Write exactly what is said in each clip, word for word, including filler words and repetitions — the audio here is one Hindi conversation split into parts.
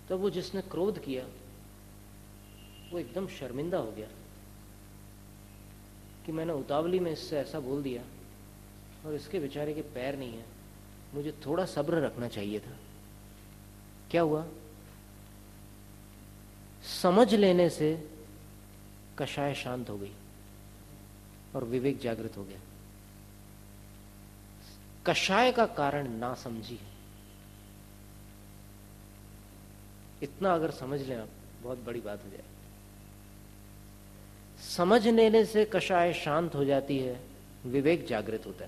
तब वो जिसने क्रोध किया वो एकदम शर्मिंदा हो गया कि मैंने उतावली में इससे ऐसा बोल दिया और इसके बेचारे के पैर नहीं है, मुझे थोड़ा सब्र रखना चाहिए था। क्या हुआ? समझ लेने से कषाय शांत हो गई और विवेक जागृत हो गया। कषाय का कारण ना समझी है। इतना अगर समझ लें आप, बहुत बड़ी बात हो जाए। समझ लेने से कषाय शांत हो जाती है, विवेक जागृत होता है।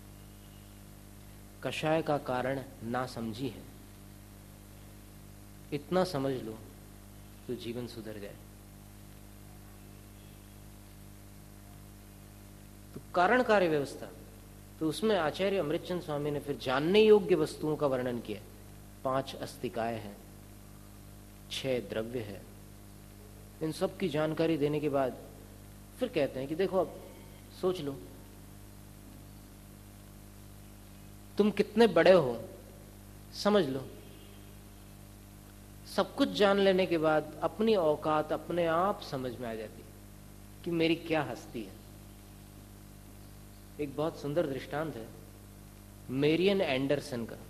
कषाय का कारण ना समझी है, इतना समझ लो तो जीवन सुधर जाए। तो कारण कार्य व्यवस्था, तो उसमें आचार्य अमृतचंद स्वामी ने फिर जानने योग्य वस्तुओं का वर्णन किया। पांच अस्तिकाय हैं, छह द्रव्य है। इन सब की जानकारी देने के बाद फिर कहते हैं कि देखो अब सोच लो, तुम कितने बड़े हो, समझ लो। सब कुछ जान लेने के बाद अपनी औकात अपने आप समझ में आ जाती है कि मेरी क्या हस्ती है। एक बहुत सुंदर दृष्टांत है मेरियन एंडरसन का,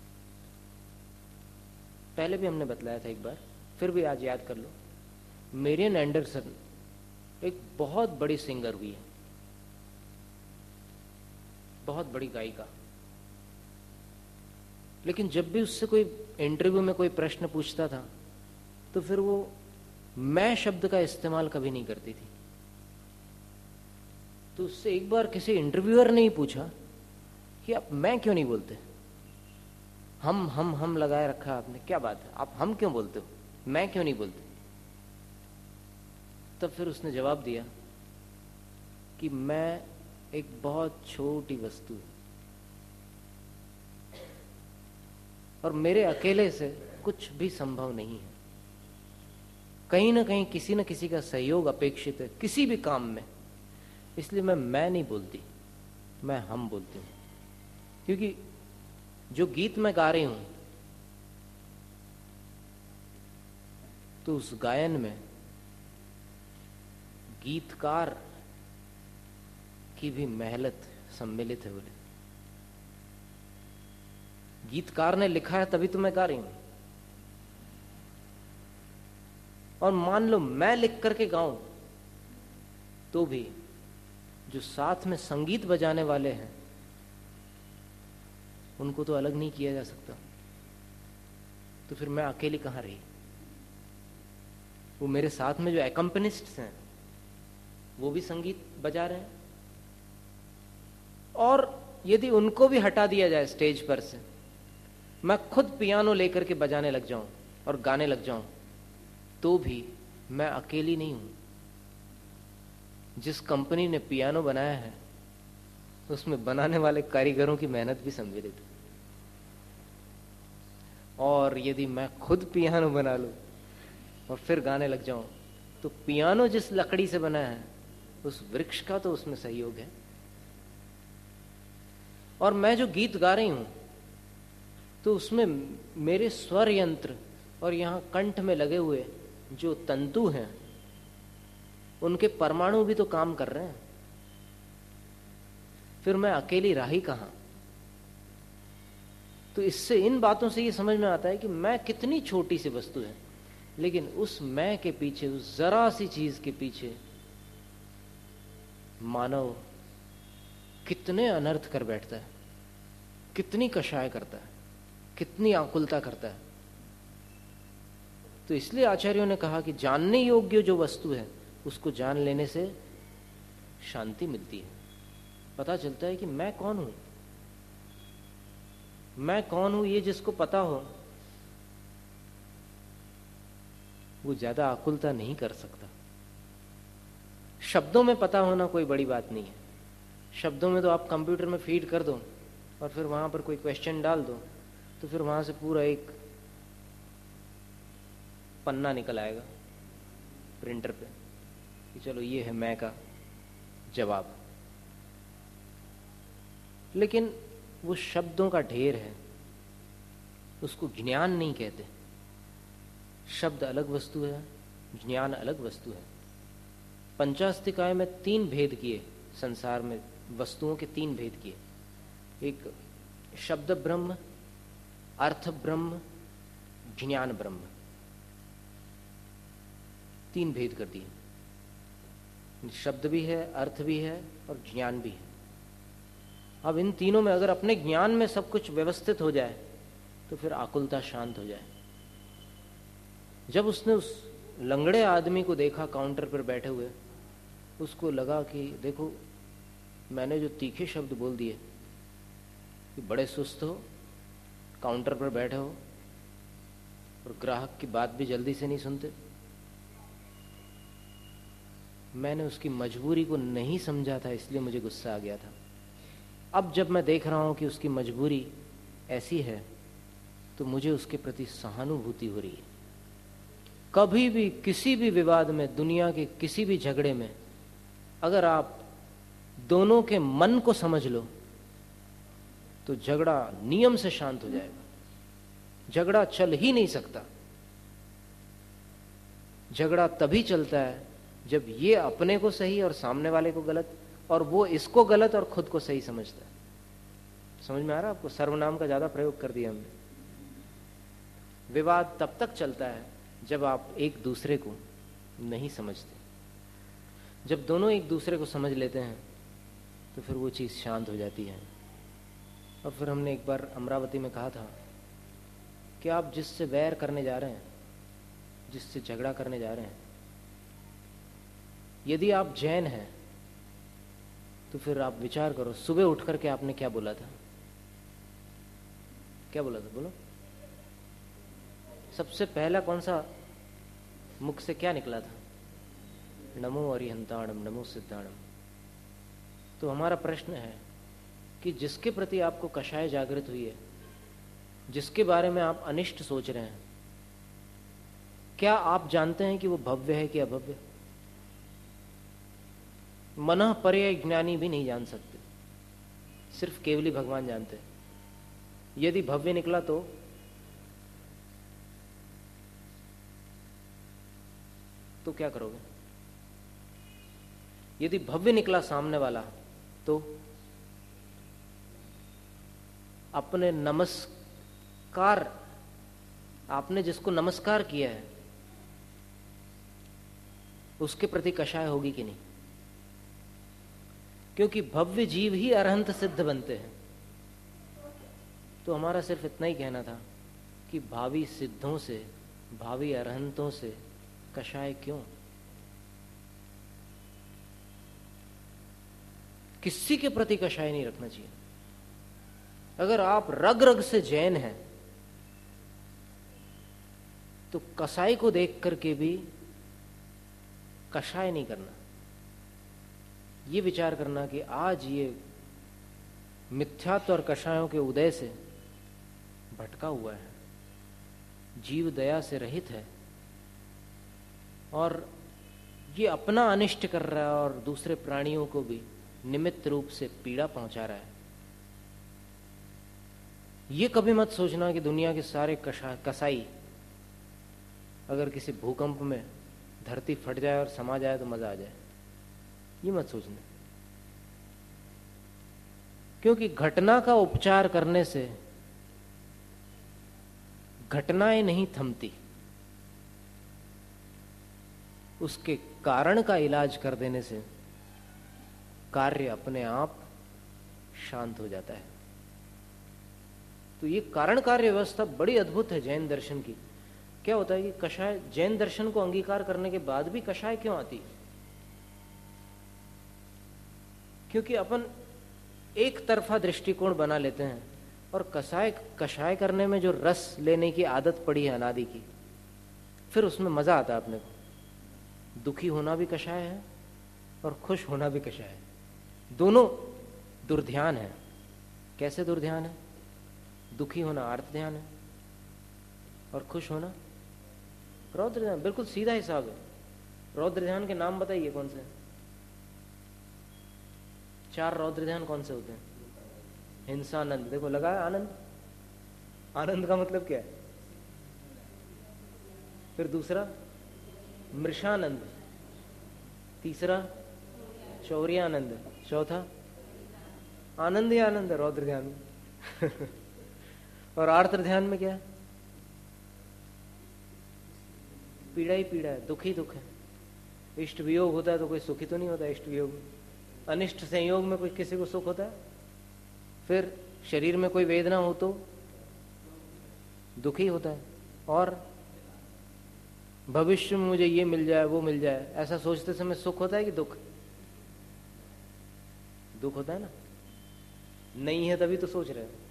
पहले भी हमने बतलाया था एक बार, फिर भी आज याद कर लो। मेरियन एंडरसन एक बहुत बड़ी सिंगर हुई है, बहुत बड़ी गायिका। लेकिन जब भी उससे कोई इंटरव्यू में कोई प्रश्न पूछता था तो फिर वो मैं शब्द का इस्तेमाल कभी नहीं करती थी। तो उससे एक बार किसी इंटरव्यूअर ने ही पूछा कि आप मैं क्यों नहीं बोलते, हम हम हम लगाए रखा आपने, क्या बात है, आप हम क्यों बोलते हो, मैं क्यों नहीं बोलते? तब फिर उसने जवाब दिया कि मैं एक बहुत छोटी वस्तु हूं और मेरे अकेले से कुछ भी संभव नहीं है। कहीं ना कहीं किसी न किसी का सहयोग अपेक्षित है किसी भी काम में, इसलिए मैं मैं नहीं बोलती, मैं हम बोलती हूं। क्योंकि जो गीत मैं गा रही हूं तो उस गायन में गीतकार की भी मेहनत सम्मिलित है। बोले गीतकार ने लिखा है तभी तो मैं गा रही हूं। और मान लो मैं लिख करके गाऊं तो भी जो साथ में संगीत बजाने वाले हैं उनको तो अलग नहीं किया जा सकता। तो फिर मैं अकेली कहां रही? वो मेरे साथ में जो एकम्पनिस्ट्स हैं वो भी संगीत बजा रहे हैं, और यदि उनको भी हटा दिया जाए स्टेज पर से, मैं खुद पियानो लेकर के बजाने लग जाऊं और गाने लग जाऊं, तो भी मैं अकेली नहीं हूं। जिस कंपनी ने पियानो बनाया है उसमें बनाने वाले कारीगरों की मेहनत भी सम्मिलित है। और यदि मैं खुद पियानो बना लूं और फिर गाने लग जाऊं, तो पियानो जिस लकड़ी से बना है उस वृक्ष का तो उसमें सहयोग है। और मैं जो गीत गा रही हूं तो उसमें मेरे स्वर यंत्र और यहां कंठ में लगे हुए जो तंतु हैं उनके परमाणु भी तो काम कर रहे हैं। फिर मैं अकेली राही कहां? तो इससे, इन बातों से ये समझ में आता है कि मैं कितनी छोटी सी वस्तु है, लेकिन उस मैं के पीछे, उस जरा सी चीज के पीछे मानव कितने अनर्थ कर बैठता है, कितनी कषाय करता है, कितनी आकुलता करता है। तो इसलिए आचार्यों ने कहा कि जानने योग्य जो वस्तु है उसको जान लेने से शांति मिलती है। पता चलता है कि मैं कौन हूं। मैं कौन हूं ये जिसको पता हो वो ज्यादा आकुलता नहीं कर सकता। शब्दों में पता होना कोई बड़ी बात नहीं है। शब्दों में तो आप कंप्यूटर में फीड कर दो और फिर वहां पर कोई क्वेश्चन डाल दो तो फिर वहां से पूरा एक पन्ना निकल आएगा प्रिंटर पे कि चलो ये है मैं का जवाब। लेकिन वो शब्दों का ढेर है, उसको ज्ञान नहीं कहते। शब्द अलग वस्तु है, ज्ञान अलग वस्तु है। पंचास्तिकाय में तीन भेद किए, संसार में वस्तुओं के तीन भेद किए। एक शब्द ब्रह्म, अर्थ ब्रह्म, ज्ञान ब्रह्म, तीन भेद कर दिए। शब्द भी है, अर्थ भी है और ज्ञान भी है। अब इन तीनों में अगर अपने ज्ञान में सब कुछ व्यवस्थित हो जाए तो फिर आकुलता शांत हो जाए। जब उसने उस लंगड़े आदमी को देखा काउंटर पर बैठे हुए, उसको लगा कि देखो मैंने जो तीखे शब्द बोल दिए कि बड़े सुस्त हो, काउंटर पर बैठे हो और ग्राहक की बात भी जल्दी से नहीं सुनते। मैंने उसकी मजबूरी को नहीं समझा था, इसलिए मुझे गुस्सा आ गया था। अब जब मैं देख रहा हूं कि उसकी मजबूरी ऐसी है तो मुझे उसके प्रति सहानुभूति हो रही है। कभी भी किसी भी विवाद में, दुनिया के किसी भी झगड़े में, अगर आप दोनों के मन को समझ लो तो झगड़ा नियम से शांत हो जाएगा। झगड़ा चल ही नहीं सकता। झगड़ा तभी चलता है जब ये अपने को सही और सामने वाले को गलत, और वो इसको गलत और खुद को सही समझता है। समझ में आ रहा है आपको? सर्वनाम का ज्यादा प्रयोग कर दिया हमने। विवाद तब तक चलता है जब आप एक दूसरे को नहीं समझते। जब दोनों एक दूसरे को समझ लेते हैं तो फिर वो चीज़ शांत हो जाती है। और फिर हमने एक बार अमरावती में कहा था कि आप जिससे वैर करने जा रहे हैं, जिससे झगड़ा करने जा रहे हैं, यदि आप जैन हैं तो फिर आप विचार करो, सुबह उठ करके आपने क्या बोला था? क्या बोला था? बोलो। सबसे पहला कौन सा मुख से क्या निकला था? नमो अरिहंताणम, नमो सिद्धाणम। तो हमारा प्रश्न है कि जिसके प्रति आपको कषाय जागृत हुई है, जिसके बारे में आप अनिष्ट सोच रहे हैं, क्या आप जानते हैं कि वो भव्य है कि अभव्य? मनः पर्यय ज्ञानी भी नहीं जान सकते, सिर्फ केवली भगवान जानते हैं। यदि भव्य निकला तो तो क्या करोगे? यदि भव्य निकला सामने वाला तो अपने नमस्कार, आपने जिसको नमस्कार किया है उसके प्रति कषाय होगी कि नहीं? क्योंकि भव्य जीव ही अरहंत सिद्ध बनते हैं। तो हमारा सिर्फ इतना ही कहना था कि भावी सिद्धों से, भावी अरहंतों से कषाय क्यों? किसी के प्रति कषाय नहीं रखना चाहिए। अगर आप रग रग से जैन हैं तो कसाई को देख करके भी कषाय नहीं करना। ये विचार करना कि आज ये मिथ्यात्व और कषायों के उदय से भटका हुआ है, जीव दया से रहित है और ये अपना अनिष्ट कर रहा है और दूसरे प्राणियों को भी निमित्त रूप से पीड़ा पहुंचा रहा है। ये कभी मत सोचना कि दुनिया के सारे कषा कसाई अगर किसी भूकंप में धरती फट जाए और समा जाए तो मजा आ जाए। ये मत सोचना, क्योंकि घटना का उपचार करने से घटनाएं नहीं थमती, उसके कारण का इलाज कर देने से कार्य अपने आप शांत हो जाता है। तो ये कारण कार्य व्यवस्था बड़ी अद्भुत है जैन दर्शन की। क्या होता है कि कषाय, जैन दर्शन को अंगीकार करने के बाद भी कषाय क्यों आती? क्योंकि अपन एक तरफा दृष्टिकोण बना लेते हैं और कषाय कषाय करने में जो रस लेने की आदत पड़ी है अनादि की, फिर उसमें मजा आता है अपने को। दुखी होना भी कषाय है और खुश होना भी कषाय है, दोनों दुर्ध्यान है। कैसे दुर्ध्यान है? दुखी होना आर्त ध्यान है और खुश होना रौद्र ध्यान। बिल्कुल सीधा हिसाब है। रौद्र ध्यान के नाम बताइए कौन से? चार रौद्र ध्यान कौन से होते हैं? हिंसा, आनंद। देखो लगा है आनंद। आनंद का मतलब क्या है? फिर दूसरा मृषानंद, तीसरा शौर्यानंद, चौथा आनंद ही आनंद है रौद्र ध्यान में। और आर्द्र ध्यान में क्या है? पीड़ा ही पीड़ा है, दुख ही दुख है। इष्ट वियोग होता है तो कोई सुखी तो नहीं होता इष्ट वियोग में। अनिष्ट संयोग में कोई किसी को सुख होता है? फिर शरीर में कोई वेदना हो तो दुखी होता है। और भविष्य में मुझे ये मिल जाए वो मिल जाए, ऐसा सोचते समय सुख होता है कि दुख? दुख होता है ना। नहीं है तभी तो सोच रहे हैं।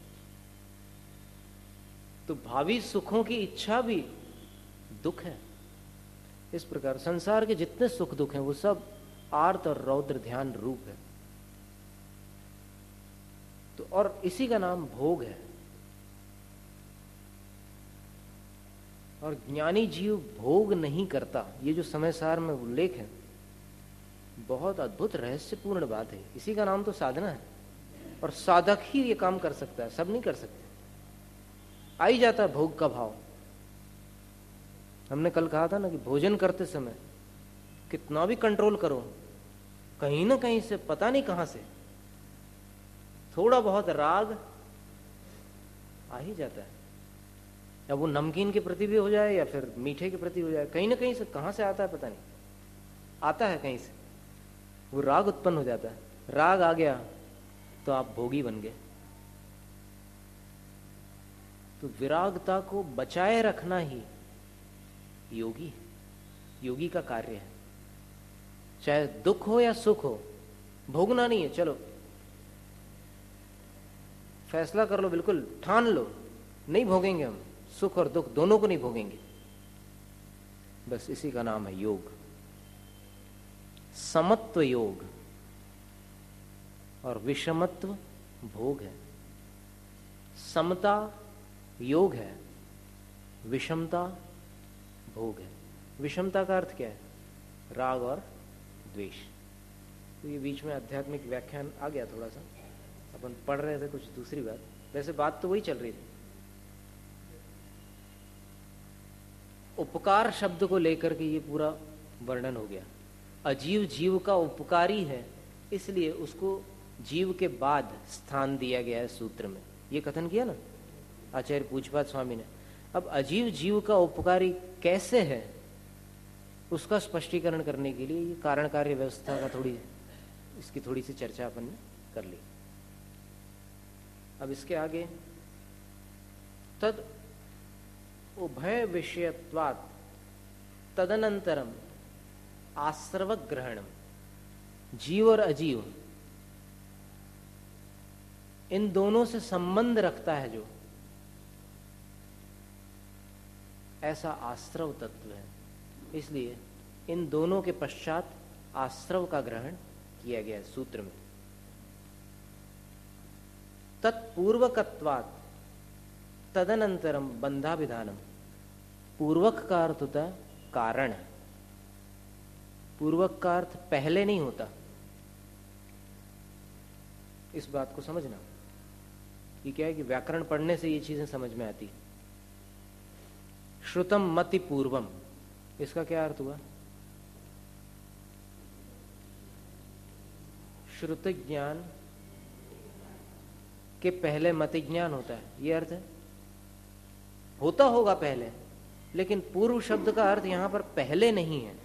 तो भावी सुखों की इच्छा भी दुख है। इस प्रकार संसार के जितने सुख दुख हैं वो सब आर्त और रौद्र ध्यान रूप है। तो और इसी का नाम भोग है। और ज्ञानी जीव भोग नहीं करता। ये जो समय सार में उल्लेख है बहुत अद्भुत रहस्यपूर्ण बात है। इसी का नाम तो साधना है। और साधक ही ये काम कर सकता है, सब नहीं कर सकते। आ ही जाता है भोग का भाव। हमने कल कहा था ना कि भोजन करते समय कितना भी कंट्रोल करो, कहीं ना कहीं से पता नहीं कहां से थोड़ा बहुत राग आ ही जाता है। या वो नमकीन के प्रति भी हो जाए या फिर मीठे के प्रति हो जाए, कहीं ना कहीं से कहां से आता है पता नहीं, आता है कहीं से, वो राग उत्पन्न हो जाता है। राग आ गया तो आप भोगी बन गए। तो विरागता को बचाए रखना ही योगी है, योगी का कार्य है। चाहे दुख हो या सुख हो, भोगना नहीं है। चलो फैसला कर लो, बिल्कुल ठान लो, नहीं भोगेंगे हम, सुख और दुख दोनों को नहीं भोगेंगे। बस इसी का नाम है योग, समत्व योग। और विषमत्व भोग है। समता योग है, विषमता भोग है। विषमता का अर्थ क्या है? राग और द्वेष। तो ये बीच में आध्यात्मिक व्याख्यान आ गया थोड़ा सा, अपन पढ़ रहे थे कुछ दूसरी बात, वैसे बात तो वही चल रही थी। उपकार शब्द को लेकर के ये पूरा वर्णन हो गया। अजीव जीव का उपकारी है, इसलिए उसको जीव के बाद स्थान दिया गया है सूत्र में। ये कथन किया ना आचार्य पूज्यपाद स्वामी ने। अब अजीव जीव का उपकारी कैसे है उसका स्पष्टीकरण करने के लिए ये कारण कार्य व्यवस्था का थोड़ी इसकी थोड़ी सी चर्चा अपन ने कर ली। अब इसके आगे तद उभय विषयत्वात् तदनंतरम आश्रव ग्रहणम। जीव और अजीव इन दोनों से संबंध रखता है जो, ऐसा आश्रव तत्व है। इसलिए इन दोनों के पश्चात आश्रव का ग्रहण किया गया है सूत्र में। तत्पूर्वकत्वात् तदनंतरम बंधाभिधानम। पूर्वक का अर्थ होता है कारण। पूर्वक का अर्थ पहले नहीं होता। इस बात को समझना। ये क्या है कि व्याकरण पढ़ने से ये चीजें समझ में आती। श्रुतम मति पूर्वम, इसका क्या अर्थ हुआ? श्रुत ज्ञान के पहले मति ज्ञान होता है, ये अर्थ है। होता होगा पहले, लेकिन पूर्व शब्द का अर्थ यहां पर पहले नहीं है,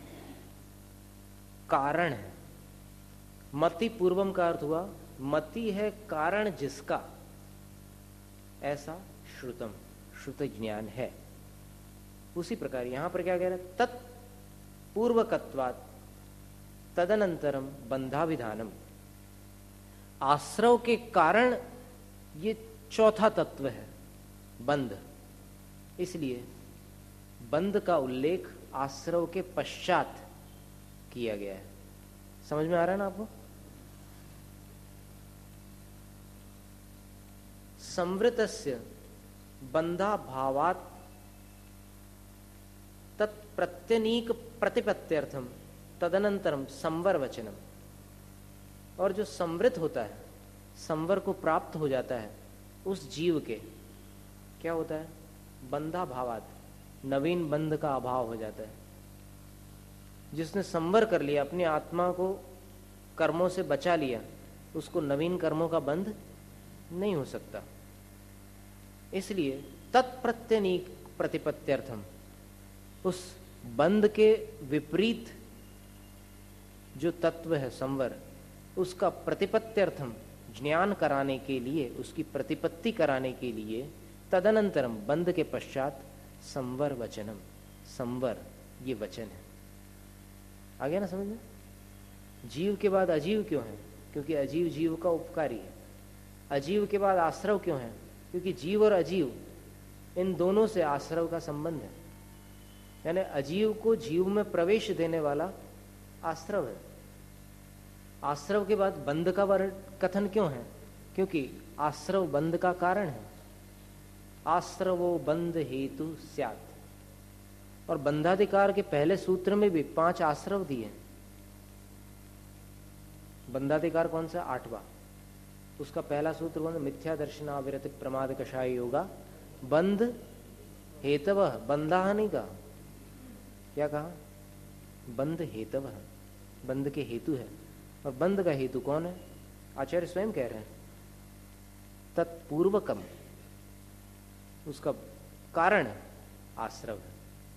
कारण है। मति पूर्वम का अर्थ हुआ मति है कारण जिसका, ऐसा श्रुतम श्रुत ज्ञान है। उसी प्रकार यहां पर क्या कह रहा है? तत्पूर्वकत्वात् तदनंतरम बंधाभिधानम। आश्रव के कारण ये चौथा तत्व है बंध। इसलिए बंध का उल्लेख आश्रव के पश्चात किया गया है। समझ में आ रहा है ना आपको? संवृतस्य बंधाभावात् तत्प्रत्यनीक प्रतिपत्त्यर्थम तदनंतरम संवर वचनम। और जो संवृत होता है, संवर को प्राप्त हो जाता है उस जीव के, क्या होता है? बंधाभावात्, नवीन बंध का अभाव हो जाता है। जिसने संवर कर लिया, अपनी आत्मा को कर्मों से बचा लिया, उसको नवीन कर्मों का बंध नहीं हो सकता। इसलिए तत्प्रत्यनीक प्रतिपत्त्यर्थम, उस बंध के विपरीत जो तत्व है संवर, उसका प्रतिपत्त्यर्थम ज्ञान कराने के लिए, उसकी प्रतिपत्ति कराने के लिए, तदनंतरम बंध के पश्चात संवर वचनम, संवर ये वचन है। आ गया ना समझ में? जीव के बाद अजीव क्यों है? क्योंकि अजीव जीव का उपकारी है। अजीव के बाद आश्रव क्यों है? क्योंकि जीव और अजीव इन दोनों से आश्रव का संबंध है। यानी अजीव को जीव में प्रवेश देने वाला आश्रव है। आश्रव के बाद बंध का वर्ण कथन क्यों है? क्योंकि आश्रव बंध का कारण है। आश्रवो बंध हेतु स्यात्। और बंधाधिकार के पहले सूत्र में भी पांच आश्रव दिए। बंधाधिकार कौन सा? आठवां। उसका पहला सूत्र कौन? मिथ्या दर्शनाविरति प्रमाद कषाय योगा बंध हेतव, बंधा नहीं कहा। क्या कहा? बंध हेतव, बंध के हेतु है। और बंध का हेतु कौन है? आचार्य स्वयं कह रहे हैं तत्पूर्वकम, उसका कारण आश्रव है।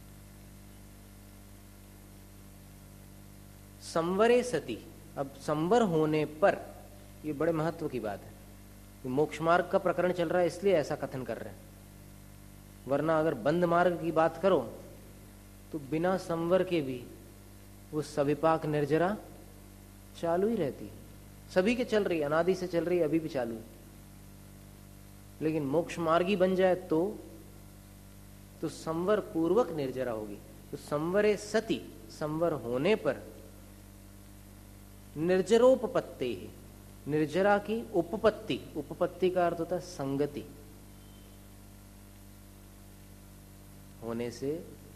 संवरे सति, अब संवर होने पर, ये बड़े महत्व की बात है। मोक्ष मार्ग का प्रकरण चल रहा है इसलिए ऐसा कथन कर रहे हैं, वरना अगर बंध मार्ग की बात करो तो बिना संवर के भी वो सविपाक निर्जरा चालू ही रहती है। सभी के चल रही है, अनादि से चल रही है, अभी भी चालू है। लेकिन मोक्ष मार्गी बन जाए तो तो संवर पूर्वक निर्जरा होगी। तो संवरे सति, संवर होने पर निर्जरोपपत्ति, निर्जरा की उपपत्ति, उपपत्ति का अर्थ होता है संगति होने से,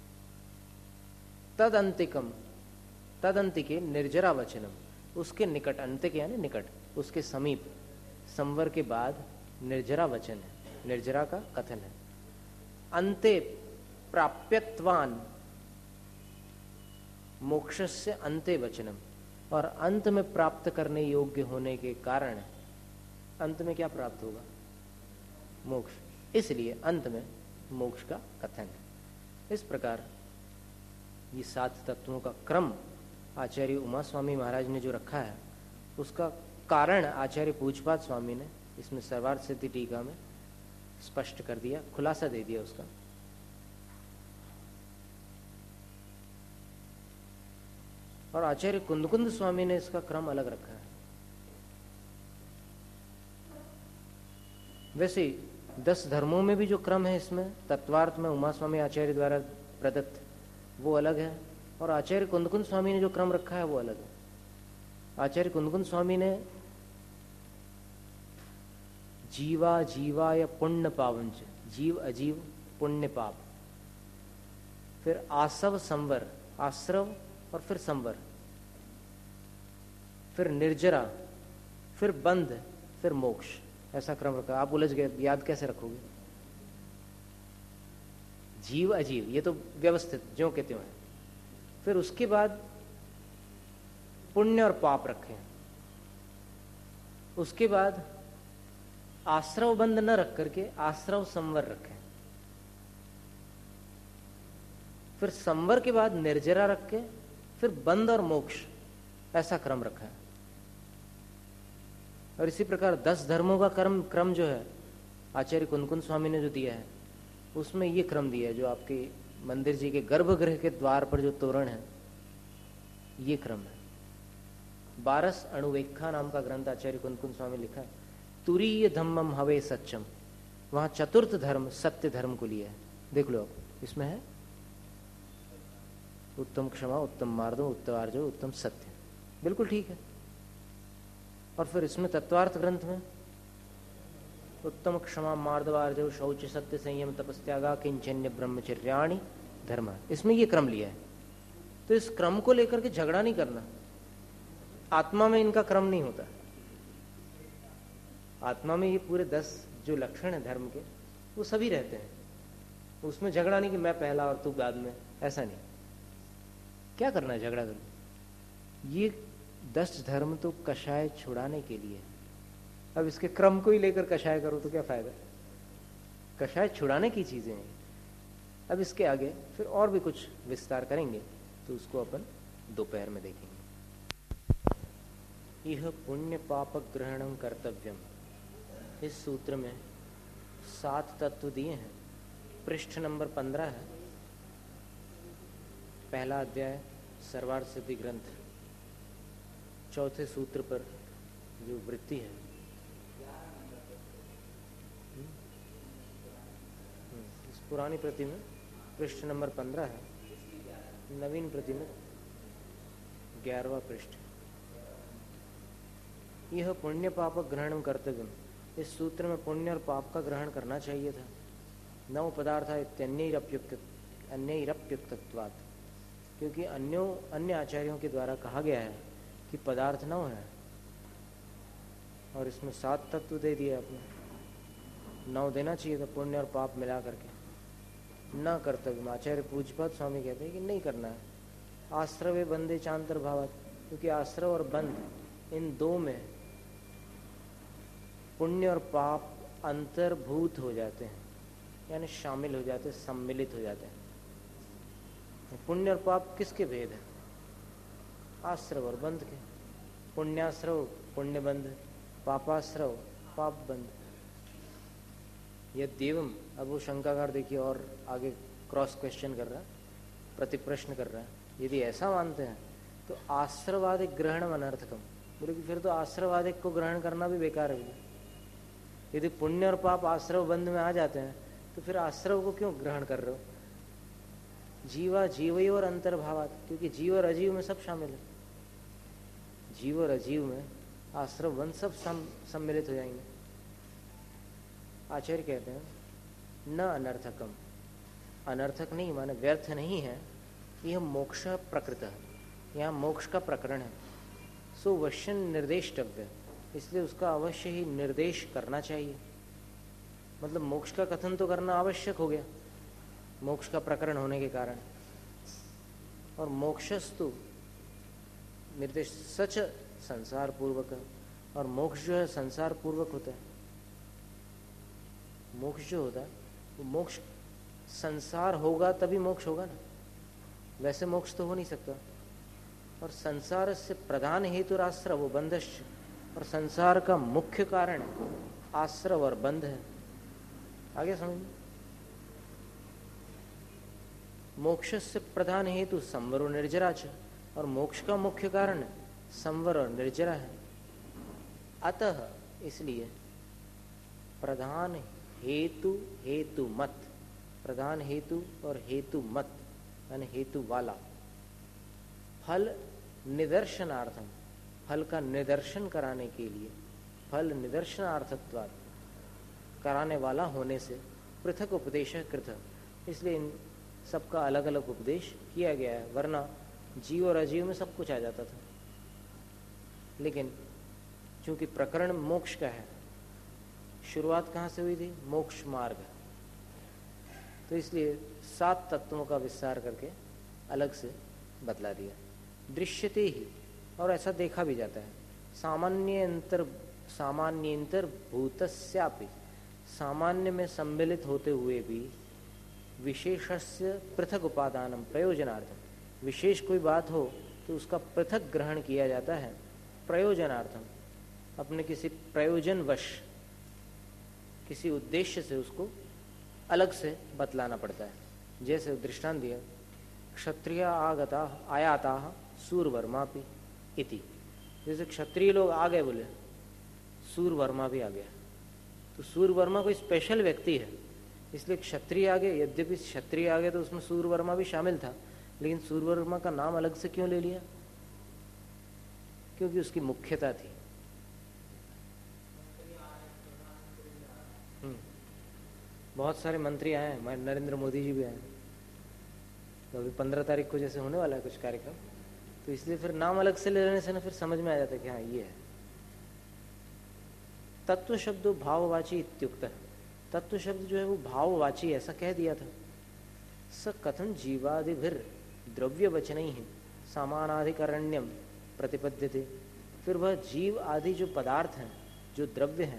तद अंतिकम, तद अंतिके निर्जरा वचनम, उसके निकट, अंतिक यानी निकट, उसके समीप संवर के बाद निर्जरा वचन है, निर्जरा का कथन है। अंते प्राप्यत्वान मोक्षस्य अंते वचनम, और अंत में प्राप्त करने योग्य होने के कारण अंत में क्या प्राप्त होगा? मोक्ष। इसलिए अंत में मोक्ष का कथन है। इस प्रकार ये सात तत्वों का क्रम आचार्य उमा स्वामी महाराज ने जो रखा है, उसका कारण आचार्य पूजपाद स्वामी ने इसमें सर्वार्थ सिद्धि टीका में स्पष्ट कर दिया, खुलासा दे दिया उसका। और आचार्य कुंदकुंद स्वामी ने इसका क्रम अलग रखा है। वैसे दस धर्मों में भी जो क्रम है इसमें तत्वार्थ में उमा स्वामी आचार्य द्वारा प्रदत्त, वो अलग है, और आचार्य कुंदकुंद स्वामी ने जो क्रम रखा है वो अलग है। आचार्य कुंदकुंद स्वामी ने जीवा जीवा या पुण्य पावंच, जीव अजीव पुण्य पाप, फिर आसव संवर, आश्रव और फिर संवर, फिर निर्जरा, फिर बंध, फिर मोक्ष, ऐसा क्रम रखा। आप उलझ गए, याद कैसे रखोगे? जीव अजीव ये तो व्यवस्थित ज्यों के त्यों है। फिर उसके बाद पुण्य और पाप रखे, उसके बाद आश्रव बंध न रख करके आश्रव संवर रखे, फिर संवर के बाद निर्जरा रख के फिर बंध और मोक्ष, ऐसा क्रम रखा है। और इसी प्रकार दस धर्मों का क्रम क्रम जो है आचार्य कुंदकुंद स्वामी ने जो दिया है, उसमें ये क्रम दिया है जो आपके मंदिर जी के गर्भगृह के द्वार पर जो तोरण है, ये क्रम है। बारस अणुवेखा नाम का ग्रंथ आचार्य कुंदकुंद स्वामी लिखा है, तुरीय धम्मम हवे सच्चम, वहां चतुर्थ धर्म सत्य धर्म को लिया है। देख लो आप, इसमें है उत्तम क्षमा, उत्तम मार्दो, उत्तम आर्जव, उत्तम सत्य, बिल्कुल ठीक है। और फिर इसमें तत्वार्थ ग्रंथ में उत्तम क्षमा मार्दव आर्जव शौच सत्य संयम तपस्यागा किंचन्य ब्रह्मचर्याणि धर्म, इसमें ये क्रम लिया है। तो इस क्रम को लेकर के झगड़ा नहीं करना, आत्मा में इनका क्रम नहीं होता। आत्मा में ये पूरे दस जो लक्षण है धर्म के, वो सभी रहते हैं, उसमें झगड़ा नहीं कि मैं पहला और तू बाद में, ऐसा नहीं। क्या करना है झगड़ा करके? ये दस धर्म तो कषाय छुड़ाने के लिए। अब इसके क्रम को ही लेकर कषाय करो तो क्या फायदा? कषाय छुड़ाने की चीजें हैं। अब इसके आगे फिर और भी कुछ विस्तार करेंगे तो उसको अपन दोपहर में देखेंगे। यह पुण्य पाप ग्रहणम कर्तव्यम, इस सूत्र में सात तत्व दिए हैं। पृष्ठ नंबर पंद्रह है, पहला अध्याय सर्वार्थ सिद्धि ग्रंथ, चौथे सूत्र पर जो वृत्ति है, इस पुरानी प्रति में पृष्ठ नंबर पंद्रह है, नवीन प्रति में ग्यारहवा पृष्ठ। यह पुण्य पाप ग्रहण कर्तव्यम, इस सूत्र में पुण्य और पाप का ग्रहण करना चाहिए था। नव पदार्थ इत्यन्यैरप्युक्त अन्यैरप्युक्तत्वात्, क्योंकि अन्यों अन्य आचार्यों के द्वारा कहा गया है कि पदार्थ नव है, और इसमें सात तत्व दे दिए आपने, नौ देना चाहिए था पुण्य और पाप मिला करके। न कर्तव्य, आचार्य पूज्यपाद स्वामी कहते हैं कि नहीं करना है। आश्रवे बंदे चांतर्भावात, क्योंकि आश्रव और बंध इन दो में पुण्य और पाप अंतर्भूत हो जाते हैं, यानी शामिल हो जाते हैं, सम्मिलित हो जाते हैं। पुण्य और पाप किसके भेद है? आश्रव और बंध के। पुण्याश्रव पुण्य बंध, पापाश्रव पाप बंध। यद्येवम, अब वो शंकाकार देखिए और आगे क्रॉस क्वेश्चन कर रहा है, प्रति प्रश्न कर रहा है। यदि ऐसा मानते हैं तो आश्रवादिक ग्रहण अनर्थकम, बोले कि फिर तो आश्रवादिक को ग्रहण करना भी बेकार है। यदि पुण्य और पाप आश्रव बंध में आ जाते हैं तो फिर आश्रव को क्यों ग्रहण कर रहे हो? जीवा जीवई और अंतर्भावात, क्योंकि जीव और अजीव में सब शामिल है। जीव और अजीव में आश्रव बंध सब सम्मिलित हो जाएंगे। आचार्य कहते हैं न अनर्थकम, अनर्थक नहीं माने व्यर्थ नहीं है, यह मोक्ष प्रकृत है, यहाँ मोक्ष का प्रकरण है। सो वश्यन निर्देष्टव्य, इसलिए उसका अवश्य ही निर्देश करना चाहिए। मतलब मोक्ष का कथन तो करना आवश्यक हो गया, मोक्ष का प्रकरण होने के कारण। और मोक्षस्तु निर्देश सच संसार पूर्वक है, और मोक्ष जो है संसार पूर्वक होता है। मोक्ष जो होता है वो मोक्ष संसार होगा तभी मोक्ष होगा ना, वैसे मोक्ष तो हो नहीं सकता। और संसार से प्रधान हेतु आश्रव वो बंधश, और संसार का मुख्य कारण आश्रव और बंध है। आगे समझ, मोक्ष से प्रधान हेतु संवर और निर्जरा च, और मोक्ष का मुख्य कारण संवर और निर्जरा है। अतः इसलिए प्रधान हेतु हेतु मत, प्रधान हेतु और हेतु मत यानी हेतु वाला, फल निदर्शनार्थम, फल का निदर्शन कराने के लिए, फल निदर्शनार्थत्वात्, कराने वाला होने से पृथक उपदेश कृत, इसलिए इन सबका अलग अलग उपदेश किया गया है। वरना जीव और अजीव में सब कुछ आ जाता था। लेकिन चूंकि प्रकरण मोक्ष का है, शुरुआत कहाँ से हुई थी? मोक्ष मार्ग, तो इसलिए सात तत्वों का विस्तार करके अलग से बतला दिया। दृश्यते ही, और ऐसा देखा भी जाता है, सामान्यंतर सामान्यंतर भूतस्यापि, सामान्य में सम्मिलित होते हुए भी विशेषस्य पृथक उपादानम प्रयोजनार्थम, विशेष कोई बात हो तो उसका पृथक ग्रहण किया जाता है प्रयोजनार्थम, अपने किसी प्रयोजनवश, किसी उद्देश्य से उसको अलग से बतलाना पड़ता है। जैसे दृष्टांत दिया, क्षत्रिय आगता आयाता सूरवर्मा इति, जैसे क्षत्रिय लोग आ गए, बोले सूरवर्मा भी आ गया, तो सूरवर्मा कोई स्पेशल व्यक्ति है, इसलिए क्षत्रिय आ गए। यद्यपि क्षत्रिय आ गए तो उसमें सूरवर्मा भी शामिल था, लेकिन सूरवर्मा का नाम अलग से क्यों ले लिया? क्योंकि उसकी मुख्यता थी। बहुत सारे मंत्री आए हैं, नरेंद्र मोदी जी भी आए, तो अभी पंद्रह तारीख को जैसे होने वाला है कुछ कार्यक्रम, तो इसलिए फिर नाम अलग से ले लेने से ना फिर समझ में आ जाता है कि हाँ ये है। तत्व शब्द भाववाची इत्युक्त, तत्व शब्द जो है वो भाववाची, ऐसा कह दिया था स कथन जीवादिभिर द्रव्य वचन ही समानाधिकरण्यम प्रतिपद्यते। फिर वह जीव आदि जो पदार्थ हैं, जो द्रव्य हैं,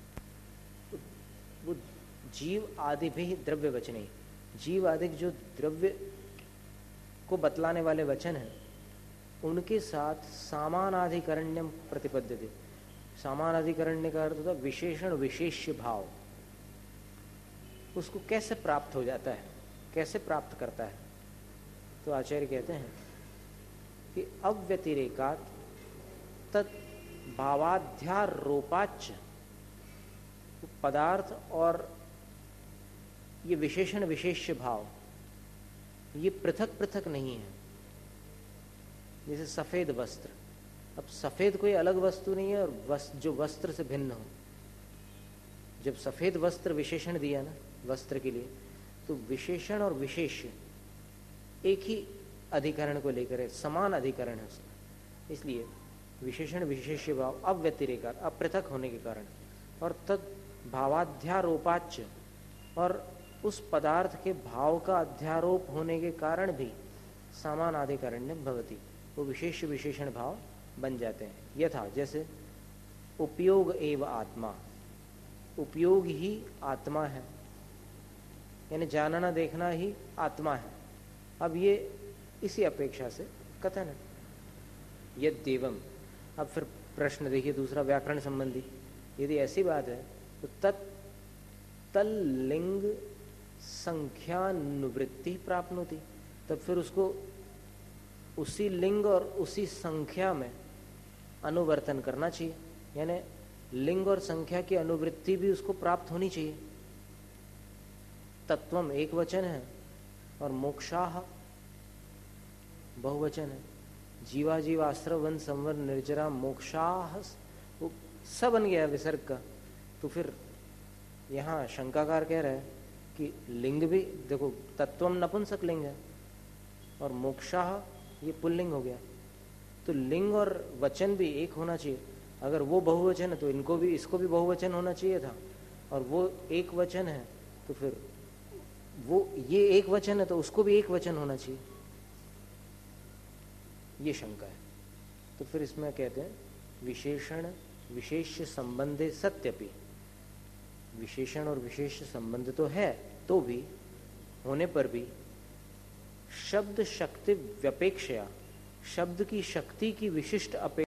वो जीव आदि भी द्रव्य वचन ही, जीव आदि जो द्रव्य को बतलाने वाले वचन हैं, उनके साथ सामानाधिकरण्यम प्रतिपद्यते। सामानाधिकरण्य का अर्थ होता है विशेषण विशेष्य भाव। उसको कैसे प्राप्त हो जाता है, कैसे प्राप्त करता है? तो आचार्य कहते हैं कि अव्यतिरेकात् तत् भावाध्यारोपाच्च, पदार्थ और ये विशेषण विशेष्य भाव ये पृथक पृथक नहीं है। जैसे सफेद वस्त्र, अब सफेद कोई अलग वस्तु नहीं है और वस्त, जो वस्त्र से भिन्न हो। जब सफेद वस्त्र विशेषण दिया ना वस्त्र के लिए, तो विशेषण और विशेष्य एक ही अधिकरण को लेकर है, समान अधिकरण है उसका। इसलिए विशेषण विशेष्य भाव अव्यतिरेका, अपृथक होने के कारण, और तद भावाध्यारोपाच्य, और उस पदार्थ के भाव का अध्यारोप होने के कारण भी समान अधिकरण्य भवति, वो विशेष विशेषण भाव बन जाते हैं। यथा जैसे उपयोग एव आत्मा, उपयोग ही आत्मा है, यानी जानना देखना ही आत्मा है। अब ये इसी अपेक्षा से कथन है यद देवम। अब फिर प्रश्न देखिए दूसरा व्याकरण संबंधी, यदि ऐसी बात है तो तत् तल्लिंग संख्यानुवृत्ति प्राप्नोति, तब फिर उसको उसी लिंग और उसी संख्या में अनुवर्तन करना चाहिए, यानी लिंग और संख्या की अनुवृत्ति भी उसको प्राप्त होनी चाहिए। तत्वम एक वचन है और मोक्षाह बहुवचन है। जीवा जीवाश्रव वन संवर निर्जरा मोक्षाह, वो सब बन गया विसर्ग का। तो फिर यहाँ शंकाकार कह रहा है कि लिंग भी देखो, तत्वम नपुंसक लिंग है और मोक्षाह ये पुल्लिंग हो गया, तो लिंग और वचन भी एक होना चाहिए। अगर वो बहुवचन है तो इनको भी, इसको भी बहुवचन होना चाहिए था, और वो एक वचन है तो फिर वो ये एक वचन है तो उसको भी एक वचन होना चाहिए, ये शंका है। तो फिर इसमें कहते हैं विशेषण विशेष्य संबंधे सत्यपि, विशेषण और विशेष संबंध तो है, तो भी होने पर भी शब्द शक्ति व्यपेक्षया, शब्द की शक्ति की विशिष्ट अपेक्षा